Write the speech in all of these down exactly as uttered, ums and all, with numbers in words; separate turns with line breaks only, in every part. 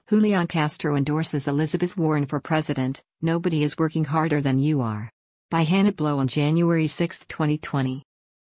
Julian Castro endorses Elizabeth Warren for president. Nobody is working harder than you are. By Hannah Blow on January sixth, twenty twenty.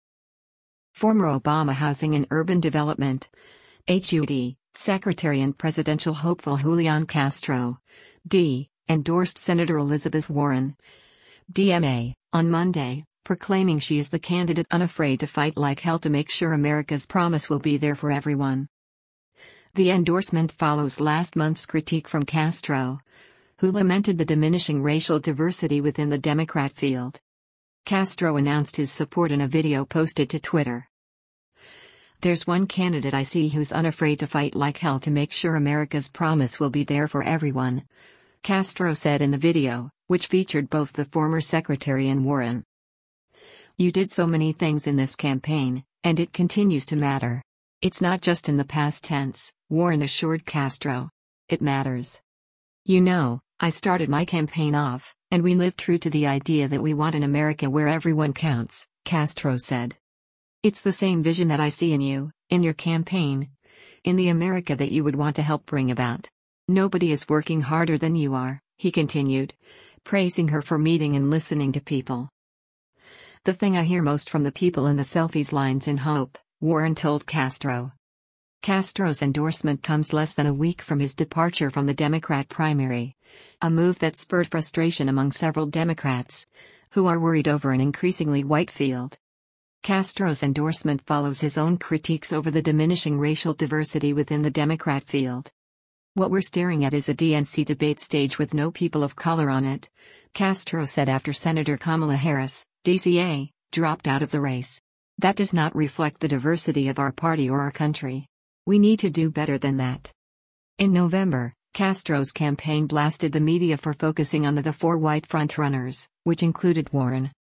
Former Obama Housing and Urban Development (H U D) Secretary and presidential hopeful Julian Castro D. endorsed Senator Elizabeth Warren D M A on Monday, proclaiming she is the candidate unafraid to fight like hell to make sure America's promise will be there for everyone. The endorsement follows last month's critique from Castro, who lamented the diminishing racial diversity within the Democrat field. Castro announced his support in a video posted to Twitter. "There's one candidate I see who's unafraid to fight like hell to make sure America's promise will be there for everyone," Castro said in the video, which featured both the former secretary and Warren. "You did so many things in this campaign, and it continues to matter. It's not just in the past tense," Warren assured Castro. "It matters. You know, I started my campaign off, and we lived true to the idea that we want an America where everyone counts," Castro said. "It's the same vision that I see in you, in your campaign, in the America that you would want to help bring about. Nobody is working harder than you are," he continued, praising her for meeting and listening to people. "The thing I hear most from the people in the selfies lines in hope," Warren told Castro. Castro's endorsement comes less than a week from his departure from the Democrat primary, a move that spurred frustration among several Democrats, who are worried over an increasingly white field. Castro's endorsement follows his own critiques over the diminishing racial diversity within the Democrat field. "What we're staring at is a D N C debate stage with no people of color on it," Castro said after Senator Kamala Harris, D C A, dropped out of the race. "That does not reflect the diversity of our party or our country. We need to do better than that." In November, Castro's campaign blasted the media for focusing on the, the four white frontrunners, which included Warren.